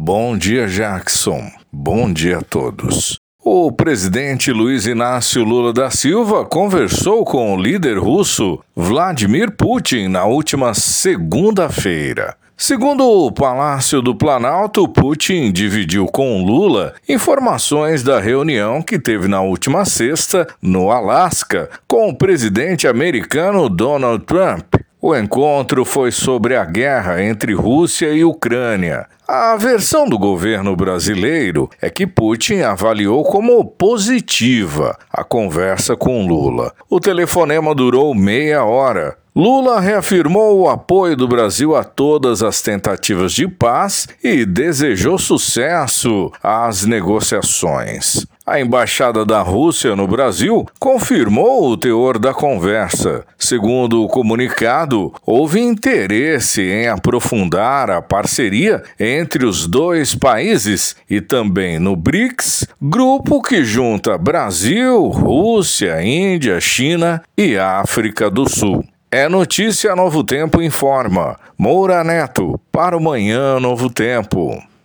Bom dia, Jackson. Bom dia a todos. O presidente Luiz Inácio Lula da Silva conversou com o líder russo Vladimir Putin na última segunda-feira. Segundo o Palácio do Planalto, Putin dividiu com Lula informações da reunião que teve na última sexta, no Alasca, com o presidente americano Donald Trump. O encontro foi sobre a guerra entre Rússia e Ucrânia. A versão do governo brasileiro é que Putin avaliou como positiva a conversa com Lula. O telefonema durou meia hora. Lula reafirmou o apoio do Brasil a todas as tentativas de paz e desejou sucesso às negociações. A Embaixada da Rússia no Brasil confirmou o teor da conversa. Segundo o comunicado, houve interesse em aprofundar a parceria entre os dois países e também no BRICS, grupo que junta Brasil, Rússia, Índia, China e África do Sul. É notícia Novo Tempo informa. Moura Neto, para o Manhã Novo Tempo.